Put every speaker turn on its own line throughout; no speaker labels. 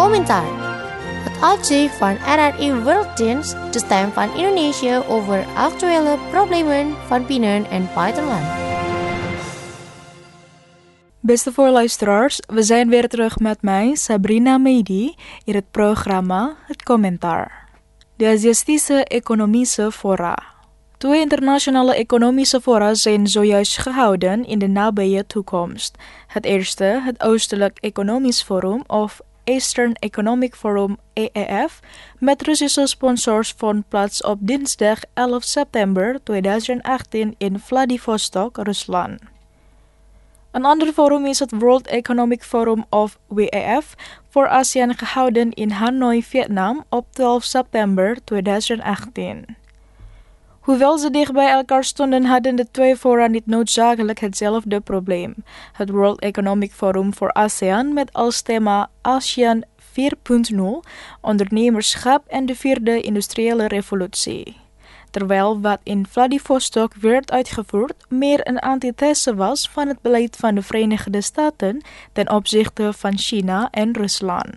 Komentar. Het uitzicht van RRI Worlddienst, de stem van Indonesië over actuele problemen van binnen- en buitenland.
Beste voorluisteraars, we zijn weer terug met mij, Sabrina Mehdi, in het programma Het Commentaar. De Aziatische Economische Fora. 2 internationale economische fora zijn zojuist gehouden in de nabije toekomst. Het eerste, het Oostelijk Economisch Forum of Eastern Economic Forum EEF, met Russische sponsors vond plaats op dinsdag 11 september 2018 in Vladivostok, Rusland. Een ander forum is het World Economic Forum of WEF voor ASEAN gehouden in Hanoi, Vietnam op 12 september 2018. Hoewel ze dicht bij elkaar stonden, hadden de 2 fora niet noodzakelijk hetzelfde probleem. Het World Economic Forum voor ASEAN met als thema ASEAN 4.0, ondernemerschap en de 4e industriële revolutie. Terwijl wat in Vladivostok werd uitgevoerd meer een antithese was van het beleid van de Verenigde Staten ten opzichte van China en Rusland.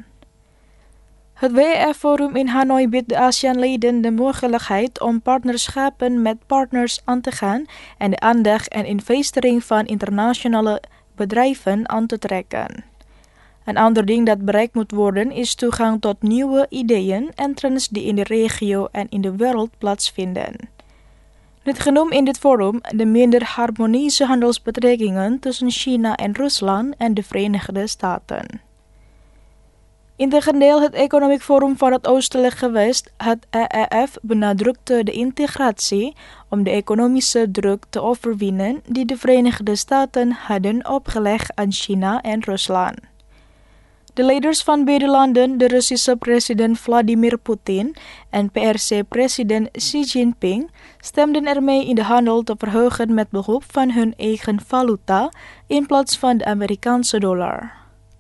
Het WEF-forum in Hanoi biedt de ASEAN-leden de mogelijkheid om partnerschappen met partners aan te gaan en de aandacht en investering van internationale bedrijven aan te trekken. Een ander ding dat bereikt moet worden is toegang tot nieuwe ideeën en trends die in de regio en in de wereld plaatsvinden. Net genoemd in dit forum de minder harmonische handelsbetrekkingen tussen China en Rusland en de Verenigde Staten. Integendeel, het Economic Forum van het Oostelijk Gewest, het EEF, benadrukte de integratie om de economische druk te overwinnen die de Verenigde Staten hadden opgelegd aan China en Rusland. De leiders van beide landen, de Russische president Vladimir Poetin en PRC-president Xi Jinping, stemden ermee in de handel te verhogen met behulp van hun eigen valuta in plaats van de Amerikaanse dollar.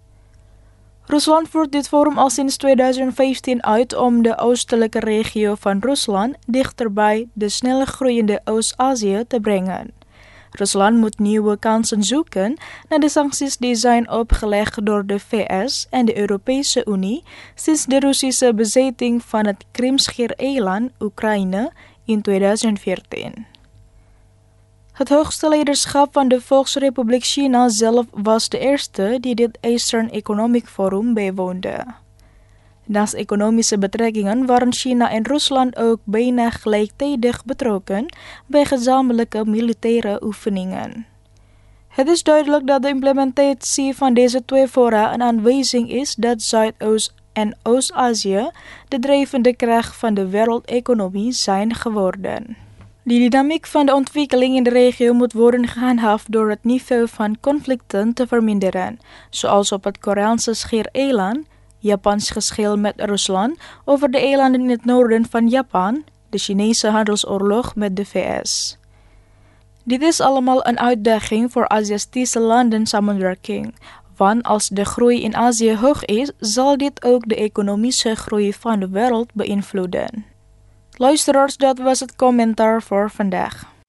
Rusland voert dit forum al sinds 2015 uit om de oostelijke regio van Rusland dichterbij de snel groeiende Oost-Azië te brengen. Rusland moet nieuwe kansen zoeken naar de sancties die zijn opgelegd door de VS en de Europese Unie sinds de Russische bezetting van het Krimschiereiland, Oekraïne, in 2014. Het hoogste leiderschap van de Volksrepubliek China zelf was de eerste die dit Eastern Economic Forum bijwoonde. Naast economische betrekkingen waren China en Rusland ook bijna gelijktijdig betrokken bij gezamenlijke militaire oefeningen. Het is duidelijk dat de implementatie van deze 2 fora een aanwijzing is dat Zuidoost- en Oost-Azië de drijvende kracht van de wereldeconomie zijn geworden. Die dynamiek van de ontwikkeling in de regio moet worden gehandhaafd door het niveau van conflicten te verminderen, zoals op het Koreaanse schiereiland, Japans geschil met Rusland over de eilanden in het noorden van Japan, de Chinese handelsoorlog met de VS. Dit is allemaal een uitdaging voor Aziatische landen samenwerking, want als de groei in Azië hoog is, zal dit ook de economische groei van de wereld beïnvloeden. Luisteraars, dat was het commentaar voor vandaag.